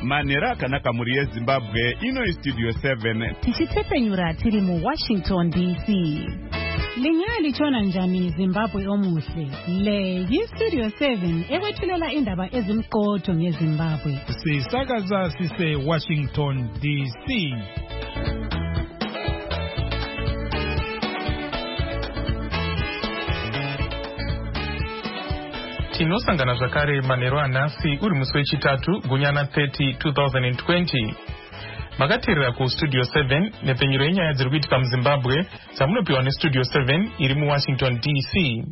manera kanaka muri yeZimbabwe ino istudio 7 tichitepenyura tiri mu Washington DC. Linyali chona njani Zimbabwe omuhle. Le yistudio 7 ewethulela indaba ezimqotho ngeZimbabwe. Sisakaza sise Washington DC. Tinosangana zvakare manheru anhasi uri musi wechitatu gunyana 30 2020. Makateerera kustudio 7 nepenyero yenyaya dziri kuitika muZimbabwe dzamunopiwa nestudio 7 iri muWashington DC.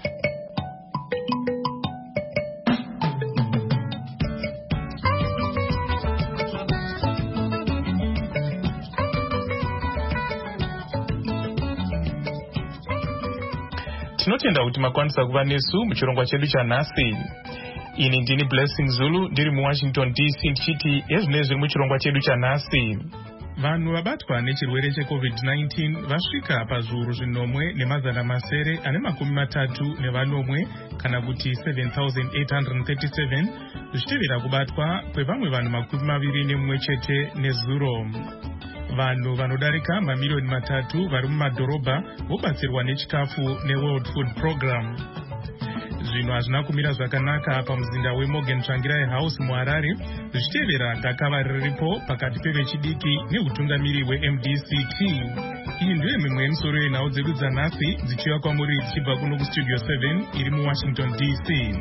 Tinotenda kuti makwanisa kuva nesu muchirongwa chedu chanhasi. Ini ndini Blessing Zulu ndiri muWashington DC ndichiti ezvinezvi zviri muchirongwa chedu chanhasi. Vanhu vabatwa nechirwere cheCovid-19 vasvika pazviuru zvinomwe nemazana masere ane makumi matatu nevanomwe kana kuti 7,837 zvichitevera kubatwa kwevamwe vanhu makumi maviri nemumwe chete nezuro. Vanhu vanodarika mamiliyoni matatu vari mumadhorobha vobatsirwa nechikafu neWorld Food Program. Zvino hazvina kumira zvakanaka pamuzinda weMorgan Tsvangirai House muHarare zvichitevera gakava riripo pakati pevechidiki neutungamiri weMDCT. Iyi ndiyo mimwe yemisoro yenhau dzedu dzanhasi dzichiva kwamuri dzichibva kuno kustudio 7 iri muWashington DC.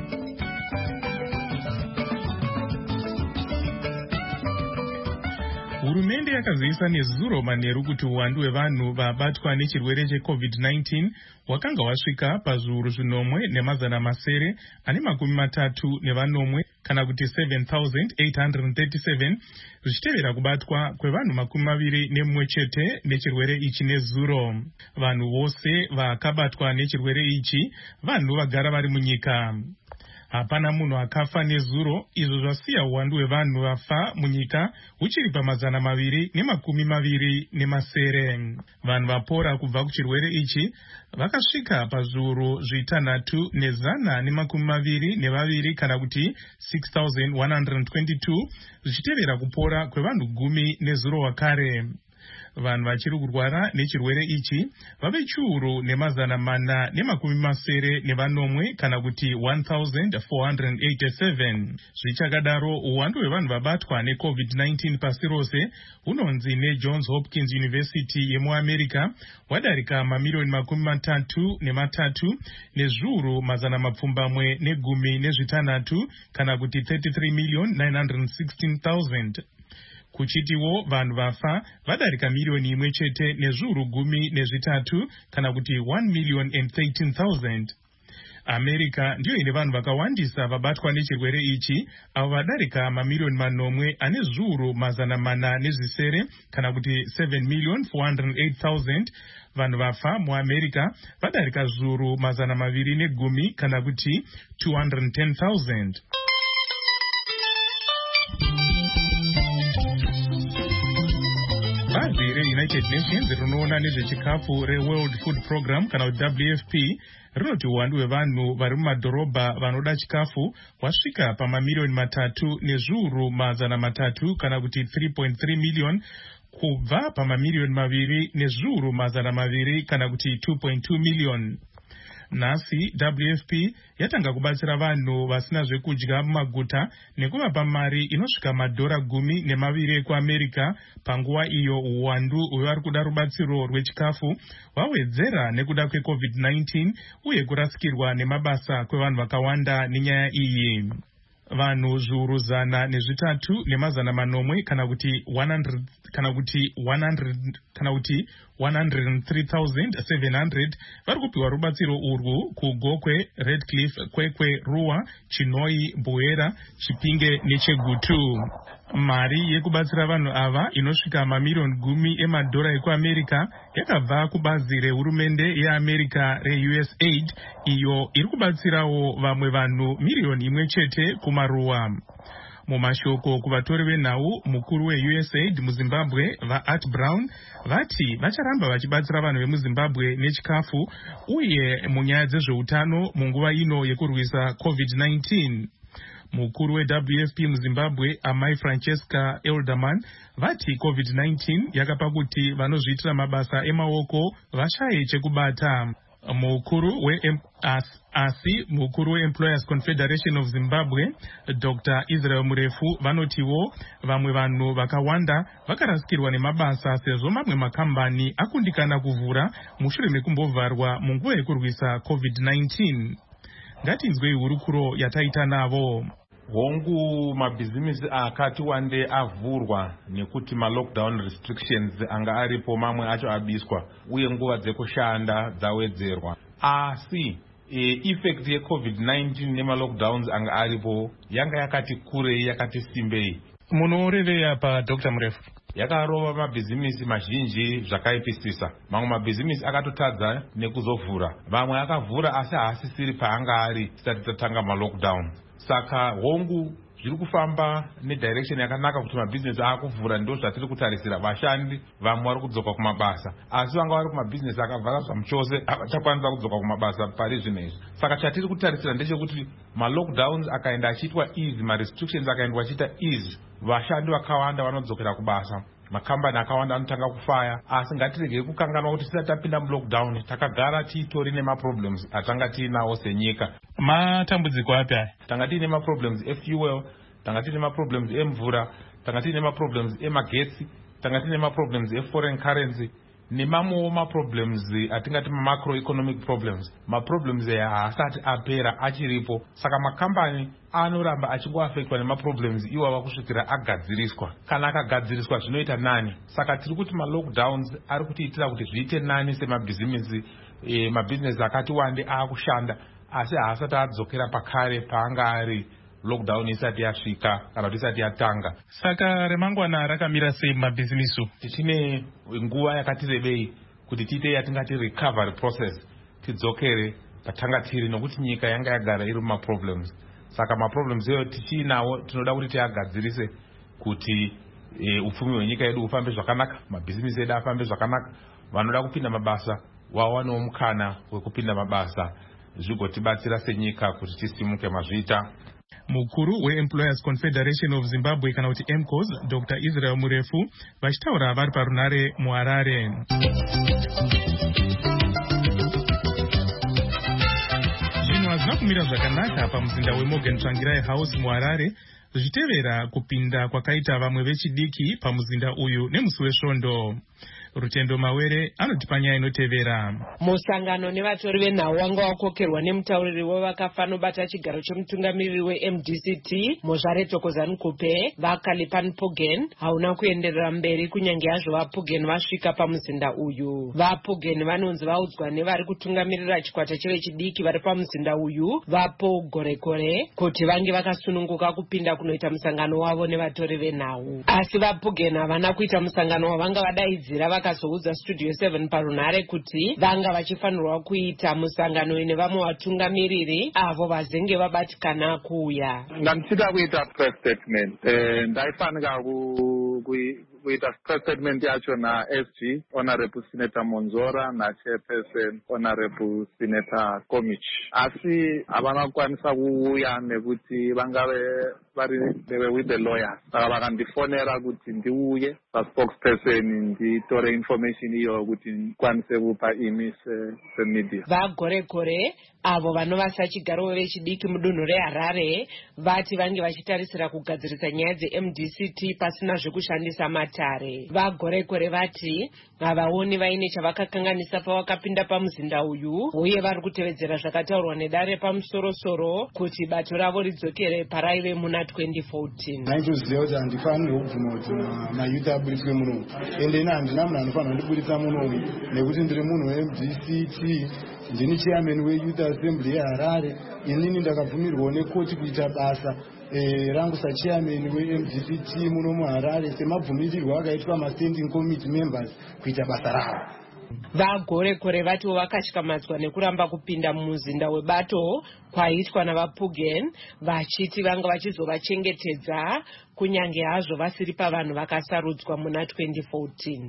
Hurumende yakaziisa nezuro manheru kuti uwandu hwevanhu vabatwa nechirwere cheCovid-19 wakanga wasvika pazviuru zvinomwe nemazana masere ane makumi matatu nevanomwe kana kuti 7,837 zvichitevera kubatwa kwevanhu makumi maviri nemumwe chete nechirwere ichi nezuro. Vanhu vose vakabatwa nechirwere ichi vanhu vagara vari munyika. Hapana munhu akafa nezuro, izvo zvasiya uwandu hwevanhu vafa munyika uchiri pamazana maviri nemakumi maviri nemasere. Vanhu vapora kubva kuchirwere ichi vakasvika pazviuru zvitanhatu nezana nemakumi maviri nevaviri kana kuti 6,122 zvichitevera kupora kwevanhu gumi nezuro wakare. Vanhu vachiri kurwara nechirwere ichi vave chiuru nemazana mana nemakumi masere nevanomwe kana kuti 1,487. Zvichakadaro uwandu hwevanhu vabatwa neCovid-19 pasi rose hunonzi neJohns Hopkins University yemuAmerica wadarika mamiliyoni makumi matatu nematatu nezviuru mazana mapfumbamwe negumi nezvitanhatu kana kuti 33,916,000. Kuchitiwo vanhu vafa vadarika miliyoni imwe chete nezviuru gumi nezvitatu kana kuti 1,013,000. America ndiyo ine vanhu vakawandisa vabatwa nechirwere ichi avo vadarika mamiliyoni manomwe ane zviuru mazana mana nezvisere kana kuti 7,408,000. Vanhu vafa muAmerica vadarika zviuru mazana maviri negumi kana kuti 210,000. Bazi reUnited Nations rinoona nezvechikafu reWorld Food Program kana kuti WFP rinoti uwandu hwevanhu vari mumadhorobha vanoda chikafu wasvika pamamiliyoni matatu nezviuru mazana matatu kana kuti 3.3 miliyoni kubva pamamiliyoni maviri nezviuru mazana maviri kana kuti 2.2 miliyoni. Nhasi WFP yatanga kubatsira vanhu vasina zvekudya mumaguta nekuvapa mari inosvika madhora 12 ekuAmerica panguva iyo uwandu hwevari kuda rubatsiro rwechikafu wawedzera nekuda kweCovid-19 uye kurasikirwa nemabasa kwevanhu vakawanda nenyaya iyi. Vanhu zviuru zana nezvitatu nemazana manomwe kana kuti 103,700 vari kupiwa rubatsiro urwu kuGokwe, Redcliffe, Kwekwe, Ruwa, Chinoi, Mbuera, Chipinge neChegutu. Mari yekubatsira vanhu ava inosvika mamiliyoni 10 emadhora ekuAmerica yakabva kubazi rehurumende yeAmerica reUSAID iyo iri kubatsirawo vamwe vanhu miliyoni imwe chete kumaruwa. Mumashoko kuvatori venhau, mukuru weUSAID muZimbabwe vaArt Brown vati vacharamba vachibatsira vanhu vemuZimbabwe nechikafu uye munyaya dzezveutano munguva ino yekurwisa COVID-19. Mukuru weWFP muZimbabwe Amai Francesca Elderman vati COVID-19 yakapa kuti vanozviitira mabasa emaoko vashaye chekubata. Mukuru weEmployers Confederation of Zimbabwe Dr. Israel Murefu vanotiwo vamwe vanhu vakawanda vakarasikirwa nemabasa sezvo mamwe makambani akundikana kuvhura mushure mekumbovharwa munguva yekurwisa COVID-19. Ngatinzwei hurukuro yataita navo. Hongu mabhizimusi akati wande avhurwa nekuti lockdown restrictions anga aripo, mamwe acho abiswa uye nguva dzekushanda dzawedzerwa. Asi effect yeCovid-19 nemalockdowns anga aripo yanga yakati kurei, yakati simbei. Munoreveya pa Dr. Murefu? Yakarova mabhizimusi mazhinji zvakaipisisa. Mamwe mabhizimusi akatotadza nekuzovhura, vamwe akavhura asi haasisiri paanga ari tisati tatanga malockdown. Saka hongu zviri kufamba nedirection yakanaka kuti mabhizinesi akuvhura, ndo zvatiri kutarisira. Vashandi vamwe vari kudzoka kumabasa, asi vanga vari kumabhizinesi akavhara zvamuchose havachakwanisa kudzoka kumabasa pari zvino izvi. Saka chatiri kutarisira ndechekuti malockdowns akaenda achiitwa easy, marestrictions akaendwa achiita easy, vashandi vakawanda vanodzokera kubasa, makambani akawanda anotanga kufaya. Asi ngatiregei kukanganwa kuti tisati tapinda mulockdown takagara tiitori nemaproblems atanga tiinawo senyika. Matambudziko api aya? Tanga tiine maproblems efuel, tanga tiine maproblems emvura, tanga tiine maproblems emagetsi, tanga tiine maproblems eforeign currency, nemamwewo maproblems atingati macroeconomic problems. Maproblems aya haasati apera, achiripo. Saka makambani anoramba achingoafektwa nemaproblems iwava kusvikira agadziriswa. Kana akagadziriswa zvinoita nani. Saka tiri kuti malockdowns ari kutiitira kuti zviite nani semabhizimusi. Mabhizinesi akati wande aakushanda asi haasati adzokera pakare paanga ari lockdown isati yasvika kana kuti isati yatanga. Saka remangwana rakamira sei mabhizimusi? Tichine nguva yakati rebei kuti tiite yatingati recovery process, tidzokere patanga tiri, nokuti nyika yanga yagara iri mumaproblems. Saka maproblems eyo tichinawo tinoda kuti tiagadzirise kuti upfumi hwenyika yedu ufambe zvakanaka, mabhizimusi edu afambe zvakanaka, vanoda kupinda mabasa wawanewo mukana wekupinda mabasa, zvigotibatsira senyika kuti tisimuke mazvita. Mukuru weEmployers Confederation of Zimbabwe kana kuti EMCOS Dr. Israel Murefu vachitaura vari parunare muHarare. Zvinhu hazvina kumira zvakanaka pamuzinda weMorgan Tsvangirai House muHarare zvichitevera kupinda kwakaita vamwe vechidiki pamuzinda uyu nemusi wesvondo. Rutendo Mawere anotipa nyaya inotevera. Musangano nevatori venhau wanga wakokerwa nemutauriri wevakafa anobata chigaro chemutungamiriri weMDCT Mozvare Thokozani Kupe vaKalipan Puggen hauna kuenderera mberi kunyange hazvo vaPuggen vasvika pamuzinda uyu. VaPuggen vanonzi vaudzwa nevari kutungamirira chikwata chevechidiki vari pamuzinda uyu vaPaul Gorekore kuti vange vakasununguka kupinda kunoita musangano wavo nevatori venhau. Asi vaPuggen havana kuita musangano wavanga vadaidzira vakazoudza Studio 7 parunare kuti vanga vachifanirwa kuita musangano nevamwe vatungamiriri avo vazenge vabatikana kuuya. Ndandisida kuita press statement. Ndaifanika kuita press statement yacho naSG Honorable Senator Monzora naChairperson Honorable Senator Komich. Asi havana kukwanisa kuuya nekuti vangave they were with the lawyers. Saka vakandifonera kuti ndiuye paspokesperson nditore information iyo kuti ndikwanise kupa imi semedia. VaGorekore avo vanovasa chigaro vechidiki mudunhu reHarare vati vange vachitarisira kugadzirisa nyaya dzeMDCT pasina zvekushandisa matare. VaGorekore vati havaoni vaine chavakakanganisa pavakapinda pamuzinda uyu uye vari kutevedzera zvakataurwa nedare pamusorosoro kuti bato ravo ridzokere paraive muna 2014. Naitoziva kuti handifanirwe kubvuma kuti mayuthi aburitswe munomu, ende ina handina munhu anofanirwa kundiburitsa munomu nekuti ndiri munhu weMDCT, ndini chairman weYouth Assembly yeHarare. Inini ndakabvumirwawo nekoti kuita basa rangu sachairman weMDCT muno muHarare semabvumirirwo akaitwa mastanding committee members kuita basa ravo. VaGorekore vatiwo vakashikamatswa nekuramba kupinda mumuzinda webato kwaitwa navaPuggen vachiti vanga vachizovachengetedza kunyange hazvo vasiri pavanhu vakasarudzwa muna 2014.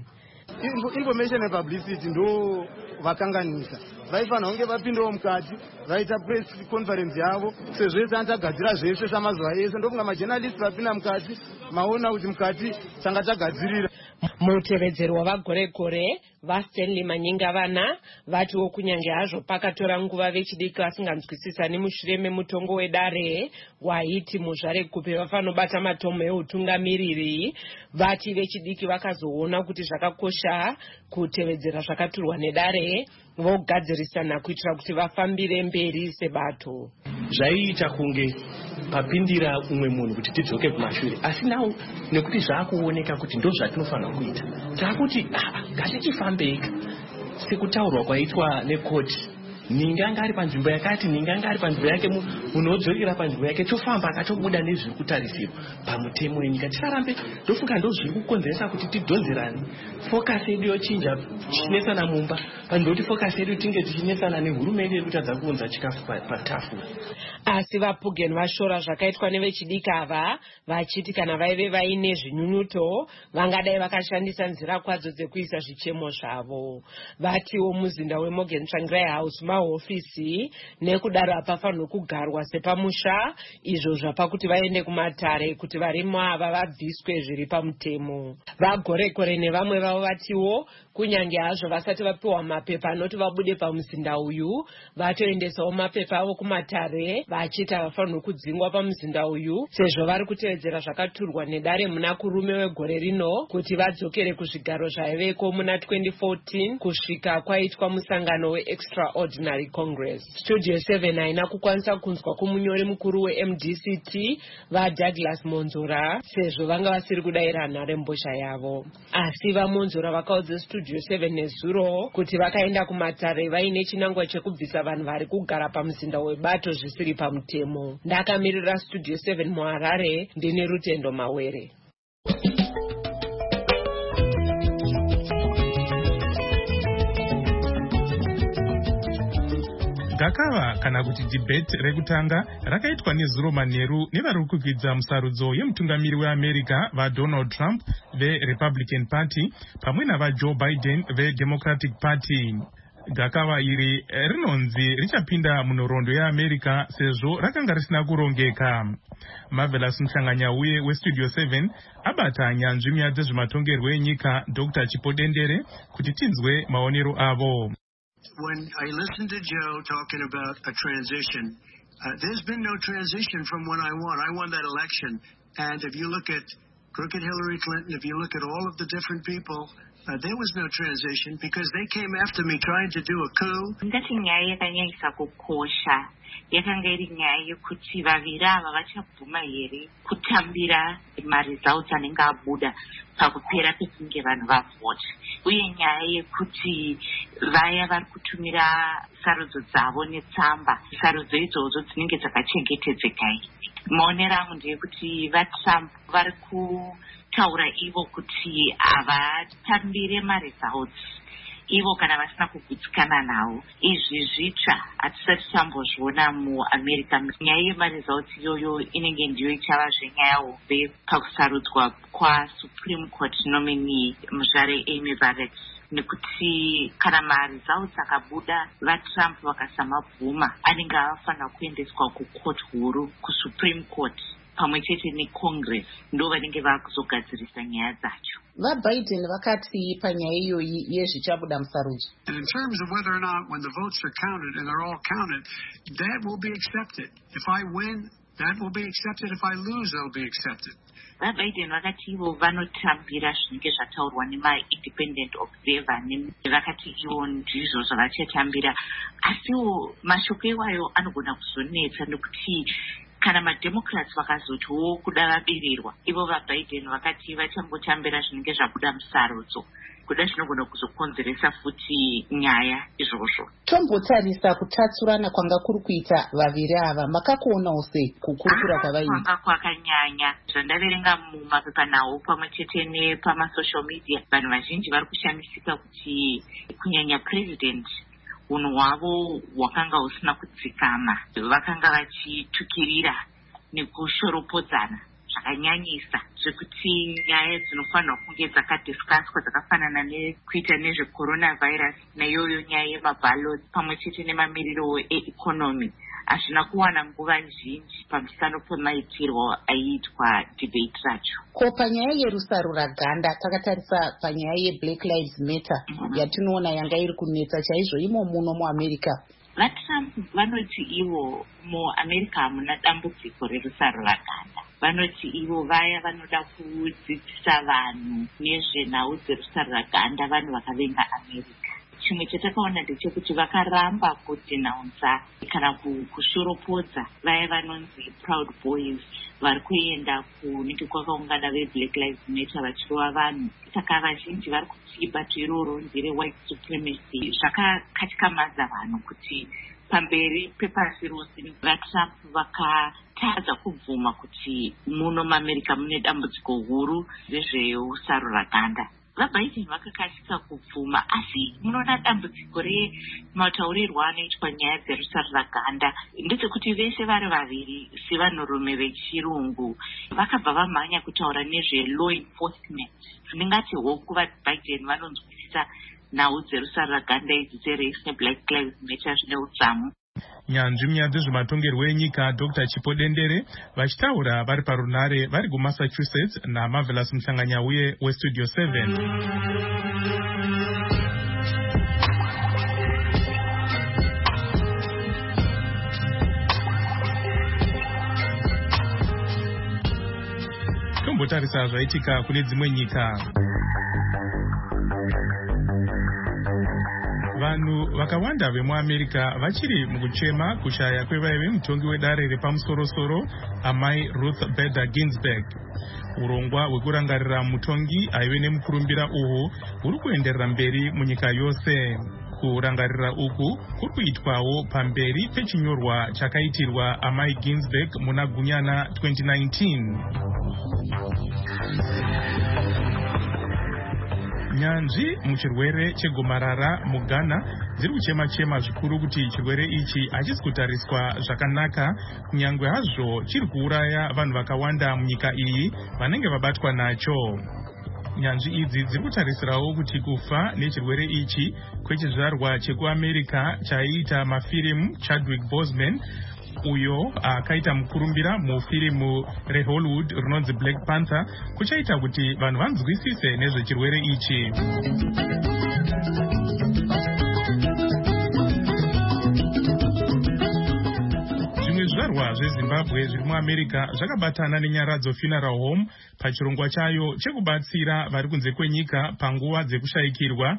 information and publicity ndo vakanganisa. Vaifanira kunge vapindawo mukati vaita press conference yavo sezvese anotagadzira zvese samazuva ese ndokunga majournalist vapinda mukati maona kuti mukati tanga tagadzirira. Mutevedzeri wavagoregore vaStanley Manyingavana vatiwo kunyange hazvo pakatora nguva vechidiki vasinganzwisisani mushure memutongo wedare waiti muzvaregupe vafanobata matomo eutungamiriri, vati vechidiki vakazoona kuti zvakakosha kutevedzera zvakaturwa nedare vogadzirisana kuitira kuti vafambire mberi sebato. Zvaiita kunge papindira umwe munhu kuti tidzoke kumashure, asi nawo nekuti zvaakuoneka kuti ndo zvatinofanira kuita takuti ngatichifambei sekutaurwa kwaitwa nekoti. Ninga ngari panzvimbo yakati, ninga ngari panzvimbo yake, munhu odzokera panzvimbo yake, tofamba akatobuda nezviri kutarisirwa pamutemo wenyika. Tisarambe ndofunga ndo zviri kukonzeresa kuti tidhonzerane. Focus yedu yochinja tichinesana mumba pandoti focus yedu tinge tichinesana nehurumende yedu tadza kuunza chikafu patafura. Asi vaPuggen vashora zvakaitwa nevechidiki ava vachiti kana vaive vaine zvinyunyuto vangadai vakashandisa nzira kwadzo dzekuisa zvichemo zvavo. Vatiwo muzinda weMorgan Tsvangirai House mahofisi nekudaro hapafanirwi kugarwa sepamusha, izvo zvapakuti vaende kumatare kuti varimo ava vabviswe zviri pamutemo. Vagorekore nevamwe vavo vatiwo kunyange hazvo vasati vapiwa mapepa anoti vabude pamuzinda uyu, vatoendesawo mapepa avo kumatare vachiti havafanirwi kudzingwa pamuzinda uyu sezvo vari kutevedzera zvakaturwa nedare muna kurume wegore rino kuti vadzokere kuzvigaro zvaiveko muna 2014 kusvika kwaitwa musangano weExtraordinary Congress. Studio 7 haina kukwanisa kunzwa kumunyori mukuru weMDCT vaDouglas Monzora sezvo vanga vasiri kudayira nharembozha yavo. Asi vaMonzora vakaudza Studio 7 nezuro kuti vakaenda kumatare vaine chinangwa chekubvisa vanhu vari kugara pamuzinda webato zvisiri pamutemo. Ndakamirira Studio 7 muHarare ndine Rutendo Mawere. Gakava kana kuti debate rekutanga rakaitwa nezuro manheru nevari kukwidza musarudzo yemutungamiri weAmerica vaDonald Trump veRepublican Party pamwe navaJoe Biden veDemocratic Party. Gakava iri rinonzi richapinda munhoroondo yeAmerica sezvo rakanga risina kurongeka. Marvelous Mhlanganyauye weStudio 7 abata nyanzvi nyaya dzezvematongerwo enyika Dr. Chipodendere kuti tinzwe maonero avo. When I listened to Joe talking about a transition, there's been no transition from when I won. I won that election. And if you look at crooked Hillary Clinton, if you look at all of the different people, there was no transition because they came after me trying to do a coup. Yakanga iri nyaya yekuti vaviri ava vachabvuma here kutambira mari dzavo dzanenge abuda pakupera pekunge vanhu vavhota, uye nyaya yekuti vaya vari kutumira sarudzo dzavo netsamba, sarudzo idzodzo dzinenge dzakachengetedzeka. Maonero angu ndeyekuti vaTrump vari kutaura ivo kuti havatambire mari dzavo ivo kana vasina kugutsikana nawo. Izvi zvitsva hatisati tambozviona muAmerica. Nyaya yemari dzauti iyoyo inenge ndiyo ichava zvenyaya hombe pakusarudzwa kwaSupreme Court nominee muzvare Amy Barrett, nekuti kana mari dzavo dzakabuda vaTrump vakasamabvuma anenge avafanira kuendeswa kucourt huru kuSupreme Court pamwe chete neCongress, ndo vanenge vakuzogadzirisa nyaya dzacho. VaBiden vakati panyaya iyoyi yezvichabuda musarudzo. And in terms of whether or not when the votes are counted and they're all counted, that will be accepted. If I win, that will be accepted. If I lose, that'll be accepted. VaBiden vakati ivo vanotambira zvinenge zvataurwa nemaindependent observer, vakati ivo ndizvo zvavachatambira. Asiwo mashoko iwayo anogona kuzonetsa nekuti kana maDemocrats vakazotiwo kuda vabirirwa, ivo vaBiden vakati vachambotambira zvinenge zvabuda musarudzo, kuda zvinogona kuzokonzeresa futi nyaya izvozvo. Tombotarisa kutatsurana kwanga kuri kuita vaviri ava, makakuonawo sei kukurukura kwavaita? Kwanga kwakanyanya. Zvandaverenga mumapepa nawo pamwe chete nepamasocial media, vanhu vazhinji vari kushamisika kuti kunyanya president unhu hwavo hwakanga husina kudzikama. Vakanga vachitukirira nekushoropodzana zvakanyanyisa zvekuti nyaya dzinofanirwa kunge dzakadhiskaswa dzakafanana nekuita nezvecoronavirus naiyoyo nyaya yemabhaloti pamwe chete nemamiriro eikonomi hazvina kuwana nguva zhinji pamusano pemaitirwo aiitwa debate racho. Ko panyaya yerusaruraganda takatarisa panyaya yeBlack Lives Matter yatinoona yanga iri kunetsa chaizvo imo muno muAmerica. VaTrump vanoti ivo muAmerica hamuna dambudziko rerusaruraganda. Vanoti ivo vaya vanoda kudzidzisa vanhu nezvenhau dzerusaruraganda vanhu vakavenga America. Chimwe chatakaona ndechekuti vakaramba kudhinaunza kana kushoropodza vaya vanonzi Proud Boys vari kuenda kunenge kwakaungana veBlack Lives Matter vachirova vanhu. Saka vazhinji vari kuti bato iroro ndere white supremacy zvakakatyamaza vanhu kuti pamberi pepasi rose vaTrump vakatadza kubvuma kuti muno muAmerica mune dambudziko huru rezveusaruraganda. VaBiden vakakatika kubvuma asi munoona dambudziko remautariro anoitwa nyaya dzerusaruraganda ndedzekuti vese vari vaviri sevanhurume vechirungu vakabva vamhanya kutaura nezvelaw enforcement. Ndingati hoku vaBiden vanonzwisisa nhau dzerusaruraganda idzi dzerace neBlack Lives Matter zvine udzamu. Nyanzvi munyaya dzezvematongerwo enyika Dr. Chipo Dendere vachitaura vari parunare vari kuMassachusetts naMarvelous Mhlanganyauye weStudio 7. Tombotarisa zvaitika kune dzimwe nyika. Vanhu vakawanda vemuAmerica vachiri mukuchema kushaya kwevaive mutongi wedare repamusoro-soro amai Ruth Bader Ginsburg. Urongwa hwekurangarira mutongi aive nemukurumbira uhu huri kuenderera mberi munyika yose. Kurangarira uku kuri kuitwawo pamberi pechinyorwa chakaitirwa amai Ginsburg muna Gunyana 2019. Nyanzvi muchirwere chegomarara muGhana dziri kuchema-chema zvikuru kuti chirwere ichi hachisi kutariswa zvakanaka kunyangwe hazvo chiri kuuraya vanhu vakawanda munyika iyi vanenge vabatwa nacho. Nyanzvi idzi dziri kutarisirawo kuti kufa nechirwere ichi kwechizvarwa chekuAmerica chaiita mafirimu Chadwick Boseman uyo akaita mukurumbira mufirimu reHollywood rinonzi Black Panther kuchaita kuti vanhu vanzwisise nezvechirwere ichi. Zvimwe zvizvarwa zveZimbabwe zviri muAmerica zvakabatana neNyaradzo Funeral Home pachirongwa chayo chekubatsira vari kunze kwenyika panguva dzekushayikirwa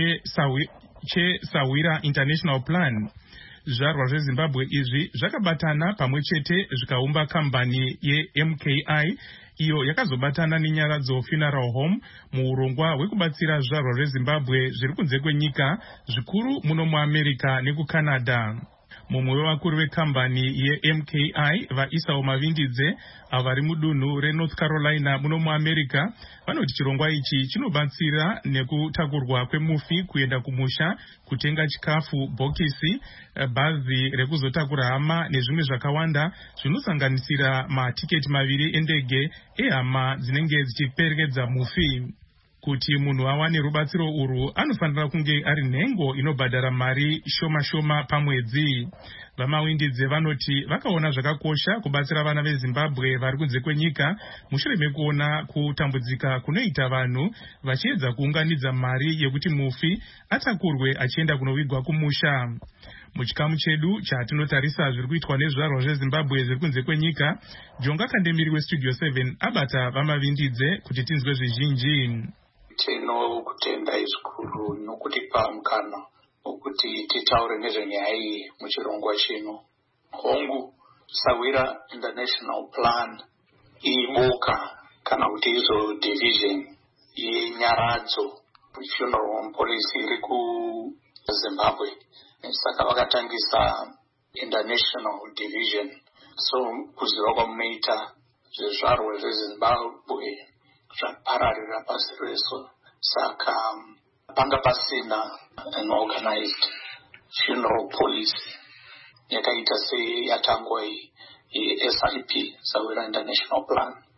cheSawira International Plan. Zvizvarwa zveZimbabwe izvi zvakabatana pamwe chete zvikaumba kambani yeMKI iyo yakazobatana neNyaradzo Funeral Home muurongwa hwekubatsira zvizvarwa zveZimbabwe zviri kunze kwenyika zvikuru muno muAmerica nekuCanada. Mumwe wevakuru vekambani yeMKI vaIsao Mavindidze avari mudunhu reNorth Carolina muno muAmerica vanoti chirongwa ichi chinobatsira nekutakurwa kwemufi kuenda kumusha, kutenga chikafu, bhokisi, bhazi rekuzotakura hama nezvimwe zvakawanda zvinosanganisira matiketi maviri endege ehama dzinenge dzichiperekedza mufi. Kuti munhu awane rubatsiro urwu anofanira kunge ari nhengo inobhadhara mari shoma-shoma pamwedzi. VaMawindidze vanoti vakaona zvakakosha kubatsira vana veZimbabwe vari kunze kwenyika mushure mekuona kutambudzika kunoita vanhu vachiedza kuunganidza mari yekuti mufi atakurwe achienda kunovigwa kumusha. Muchikamu chedu chatinotarisa zviri kuitwa nezvizvarwa zveZimbabwe zviri kunze kwenyika, Jonga Kandemiri weStudio 7 abata vaMavindidze kuti tinzwe zvizhinji. Tinokutenda zvikuru nokutipa mukana wokuti titaure nezvenyaya iyi muchirongwa chino. Hongu Sawira International Plan iboka kana kuti izo division yeNyaradzo Funeral Home Policy iri kuZimbabwe. Saka vakatangisa International Division. So kuziva kwamunoita zvizvarwa zveZimbabwe zvapararira pasi rese. Saka panga pasina an organized funeral policy yakaita seyatangwa yeSIP, Sawira International Plan.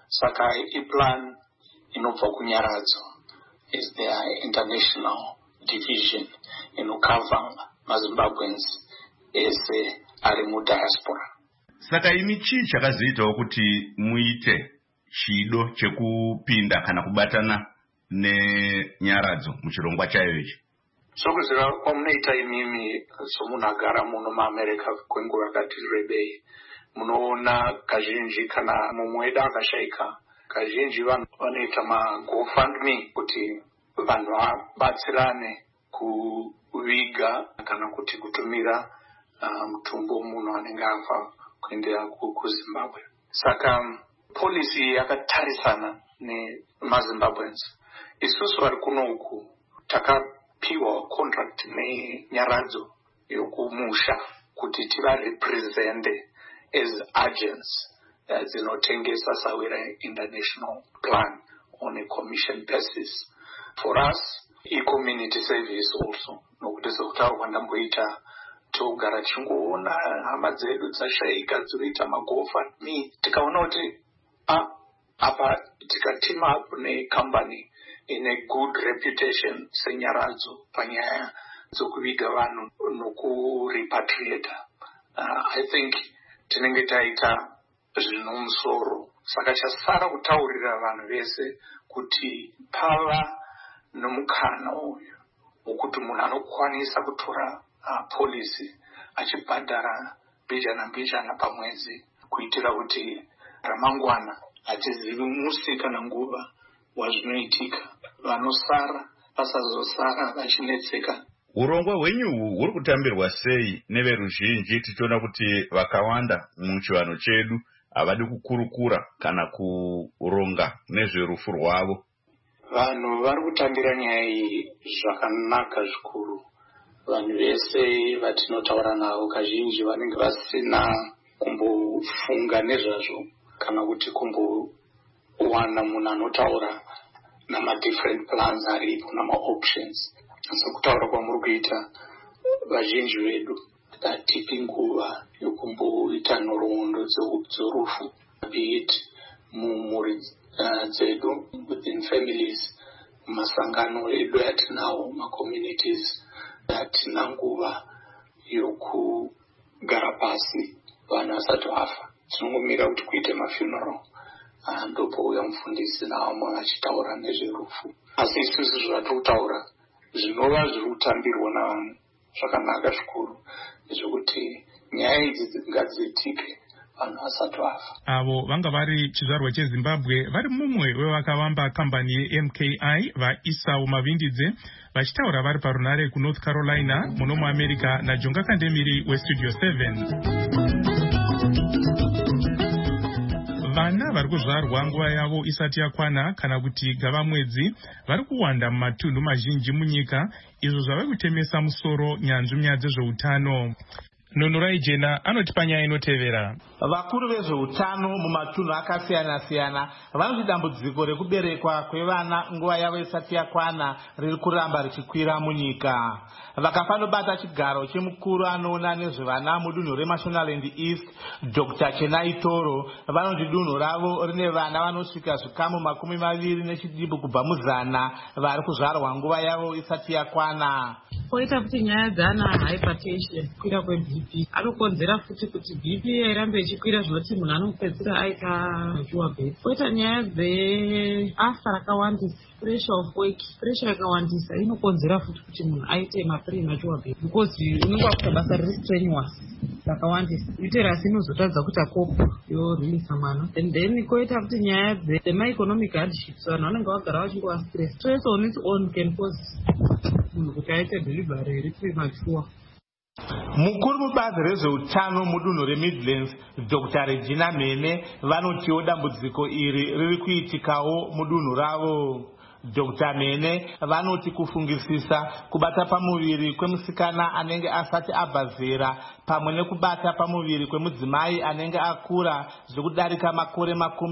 Saka iplan inobva kunyaradzo is their international division inokava maZimbabweans ese ari mudiaspora. Saka imi chii chakazoitawo kuti muite chido chekupinda kana kubatana nenyaradzo muchirongwa chayo ichi? Sokuziva kwamunoita imimi somunhu agara muno muAmerica kwenguva yakati rebei, munoona kazhinji kana mumwe wedu akashaika, kazhinji vanhu vanoita maGoFundMe kuti vanhu vabatsirane kuviga kana kuti kutumira mutumbo munhu anenge afa kuendera kuZimbabwe. Saka policy yakatarisana nemaZimbabweans. Isusu vari kuno uku takapiwa contract nenyaradzo yokumusha kuti tivarepresente as agents dzinotengesa Sawira International Plan on a commission basis. For us, community service also. Nokuti sekutaurwa ndamboita togara chingoona hama dzedu dzashaika dzinoita maGoFundMe, tikaona kuti apa tikateam up necompany ine good reputation senyaradzo panyaya dzokuviga vanhu nokurepatriata, I think tinenge taita zvinomusoro. Saka chasara kutaurira vanhu vese kuti pava nomukana uyu wokuti munhu anokwanisa kutora policy achibhadhara mbijana pamwedzi kuitira kuti ramangwana hatizivi musi kana nguva wazvinoitika, vanosara vasazosara vachinetseka. Urongwa hwenyu huri kutambirwa sei neveruzhinji, tichiona kuti vakawanda muchivanhu chedu havadi kukurukura kana kuronga nezverufu rwavo? Vanhu vari kutambira nyaya iyi zvakanaka zvikuru. Vanhu vese vatinotaura navo kazhinji vanenge vasina kumbofunga nezvazvo kana kuti kumbowana munhu anotaura nama-different plans aripo nama-options. Sekutaura kwamuri kuita vazhinji vedu hatipi nguva yokumboita nhoroondo dzorufu, be it mumhuri dzedu within families, masangano edu atinawo, macommunities, hatina nguva yokugara pasi vanhu vasati vafa. Tinongomira kuti kuite mafuneral, ndopouya mufundisi navamwe vachitaura nezverufu. Asi isusu zvatikutaura zvinova zviri kutambirwa navanhu zvakanaka zvikuru, zvekuti nyaya idzi ngadziitike vanhu vasati vafa. Avo vanga vari chizvarwa cheZimbabwe vari mumwe wevakavamba kambani yeMKI vaIsau Mavindidze vachitaura vari parunare kuNorth Carolina muno muAmerica naJonga Kandemiri weStudio 7. Vana vari kuzvarwa nguva yavo isati yakwana kana kuti gavamwedzi vari kuwanda mumatunhu mazhinji munyika, izvo zvava kutemesa musoro nyanzvi nyaya dzezveutano. Nunurai Jena anoti panyaya inotevera. Vakuru vezveutano mumatunhu akasiyana-siyana vanoti dambudziko rekuberekwa kwevana nguva yavo isati yakwana riri kuramba richikwira munyika. Vakafanobata chigaro chemukuru anoona nezvevana mudunhu reMashonaland East, Dr. Chenai Toro, vanoti dunhu ravo rine vana vanosvika zvikamu 20 kubva muzana vari kuzvarwa nguva yavo isati yakwana. Koita kuti nyaya dzana hypertension, kukwira kweBP, anokonzera futi kuti BP irambe ichikwira zvinoti munhu anopedzisira aita shuwa bhedi. Koita nyaya dzeasa rakawandisa, pressure of work, pressure yakawandisa inokonzera futi kuti munhu aite mapremature bhedi, because unenge wakuita basa riri strenuous rakawandisa. Uterus inozotadza kuti akopo yorilisa mwana. And then koita kuti nyaya dzema-economic hardships, vanhu vanenge vagara vachingova stress. Stress on its own can cause munhu kuti aite delivery iri premature. Mukuru mubazi rezveutano mudunhu reMidlands, Dr. Regina Mene, vanotiwo dambudziko iri riri kuitikawo mudunhu ravo. Dr. Mene vanoti kufungisisa kubata pamuviri kwemusikana anenge asati abva zera pamwe nekubata pamuviri kwemudzimai anenge akura zvekudarika makore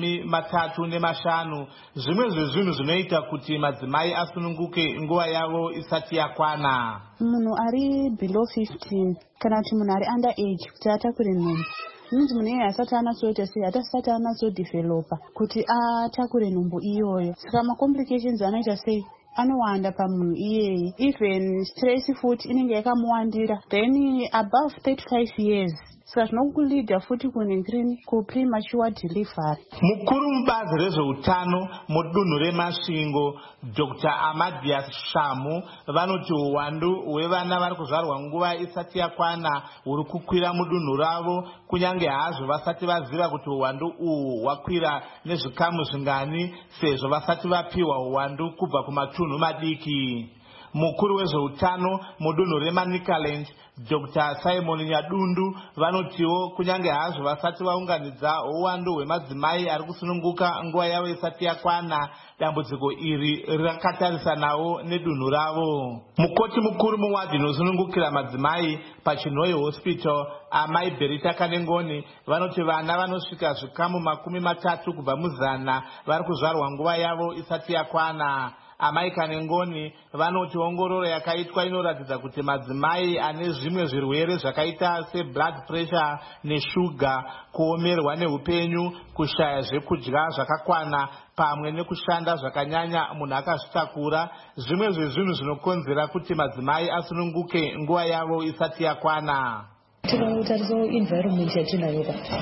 35 zvimwe zvezvinhu zvinoita kuti madzimai asununguke nguva yavo isati yakwana. Munhu ari below 15 kana kuti munhu ari under age kuti atakure nhumbu zvinonzi munhu iyeye asati anatsoita sei hatasati anatsodevhelopa kuti atakure nhumbu iyoyo. Saka macomplications anoita sei anowanda pamunhu iyeye, even stress futi inenge yakamuwandira, then above 35 years. Saka zvinokulidha futi kunengirini kupremature delivery. Mukuru mubazi rezveutano mudunhu reMasvingo Dr. Amadias Shamu vanoti uwandu hwevana vari kuzvarwa nguva isati yakwana huri kukwira mudunhu ravo, kunyange hazvo vasati vaziva kuti uwandu uhu hwakwira nezvikamu zvingani sezvo vasati vapiwa uwandu kubva kumatunhu madiki. Mukuru wezveutano mudunhu reManicaland Dr. Simon Nyadundu vanotiwo kunyange hazvo vasati vaunganidza uwandu hwemadzimai ari kusununguka nguva yavo isati yakwana, dambudziko iri rakatarisanawo nedunhu ravo. Mukoti mukuru muwadhi inosunungukira madzimai paChinhoyi Hospital Amai Berita Kanengoni vanoti vana vanosvika zvikamu 30 kubva muzana vari kuzvarwa nguva yavo isati yakwana. Amai Kanengoni vanoti ongororo yakaitwa inoratidza kuti madzimai ane zvimwe zvirwere zvakaita seblood pressure neshuga, kuomerwa neupenyu, kushaya zvekudya zvakakwana pamwe nekushanda zvakanyanya munhu akazvitakura, zvimwe zvezvinhu zvinokonzera kuti madzimai asununguke nguva yavo isati yakwana. Tinotarisa environment yatinayo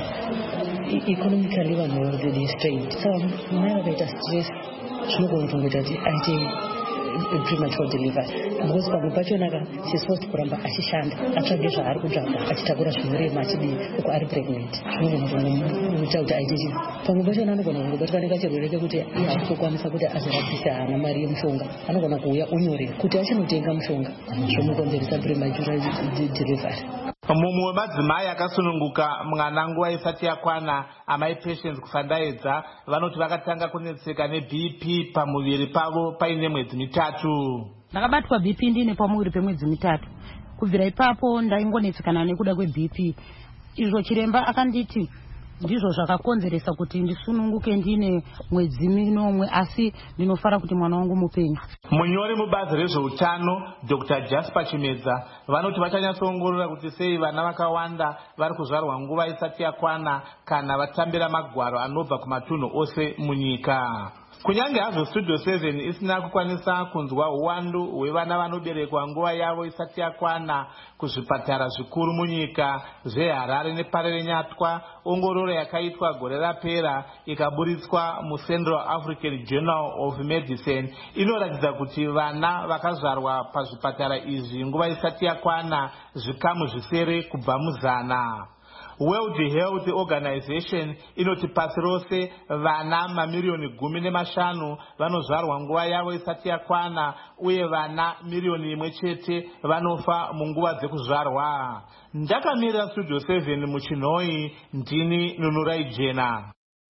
economically vanhu vari strained, saka mai vakaita stress zvinogona kuita kuti aite premature delivery, because pamwe pachonaka sisoti kuramba achishanda atsvage zvaari kutsvaga achitakura zvinorema achidii uko ari pregnant, zvinogona kuita kuti aite chii. Pamwe pachona anogona kungobatwa nekachirwere kekuti iye ari kukwanisa kuti azorapise, haana mari yemushonga, anogona kuuya onyorera kuti achinotenga mushonga, zvomukonzeresa premature delivery. Mumwe wemadzimai akasununguka mwana nguva isati yakwana, Amai Patience Kusandaedza vanoti vakatanga kunetseka neBP pamuviri pavo paine mwedzi 3. Ndakabatwa BP ndine pamuviri pemwedzi 3. Kubvira ipapo ndaingonetsekana nekuda kweBP. Izvo chiremba akanditi ndizvo zvakakonzeresa kuti ndisununguke ndine mwedzi 9, asi ndinofara kuti mwana wangu mupenyu. Munyori mubazi rezveutano Dr. Jasper Chimedza vanoti vachanyatsoongorora kuti sei vana vakawanda vari kuzvarwa nguva isati yakwana kana vatambira magwaro anobva kumatunhu ose munyika. Kunyange hazvo Studio 7 isina kukwanisa kunzwa uwandu hwevana vanoberekwa nguva yavo isati yakwana kuzvipatara zvikuru munyika zveHarare neParerenyatwa, ongororo yakaitwa gore rapera ikaburitswa muCentral African Journal of Medicine inoratidza kuti vana vakazvarwa pazvipatara izvi nguva isati yakwana zvikamu zvisere kubva muzana. World Health Organization inoti pasi rose vana mamiliyoni 15 vanozvarwa nguva yavo isati yakwana, uye vana 1 chete vanofa munguva dzekuzvarwa. Ndakamirira Studio 7 muChinhoyi, ndini Nunurai Jena.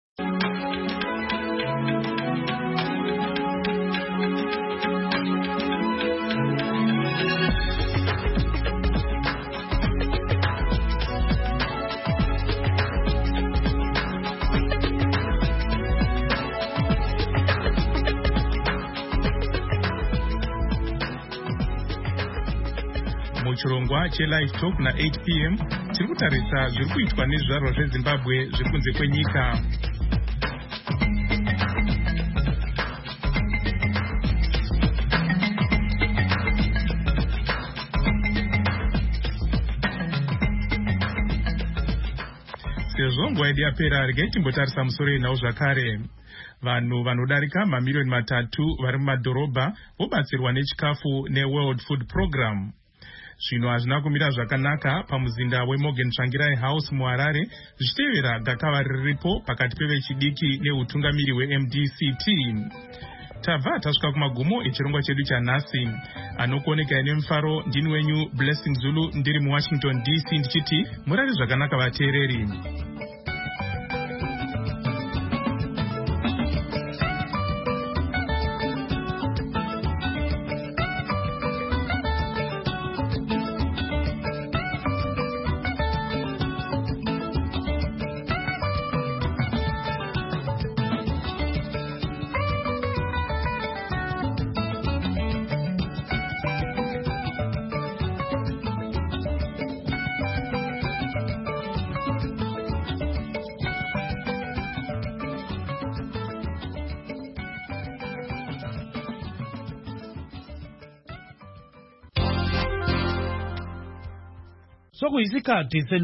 Muchirongwa cheLive Talk na 8 p.m. tiri kutarisa zviri kuitwa nezvizvarwa zveZimbabwe zviri kunze kwenyika. Sezvo nguva yedu yapera, regai timbotarisa musoro yenhau zvakare. Vanhu vanodarika mamiliyoni 3 vari mumadhorobha vobatsirwa nechikafu neWorld Food Program. Zvino hazvina kumira zvakanaka pamuzinda weMorgan Tsvangirai House muHarare, zvichitevera gakava riripo pakati pevechidiki neutungamiri weMDCT. Tabva tasvika kumagumo echirongwa chedu chanhasi. Anokuoneka nemufaro ndini wenyu Blessing Zulu, ndiri muWashington DC, ndichiti murari zvakanaka vateereri. sokuyisikhathi